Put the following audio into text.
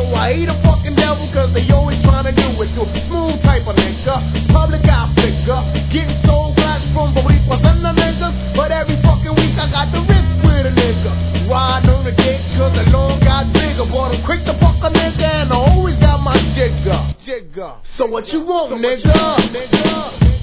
I hate a fucking devil cause they always trying to do it to a smooth type of nigga. Public eye figure. Getting soul glass from Boricuas and the niggas. But every fucking week I got the wrist with a nigga. Riding on the dick cause the lawn got bigger. But I'm quick to fuck a nigga and I always got my jigger. So what you want, nigga?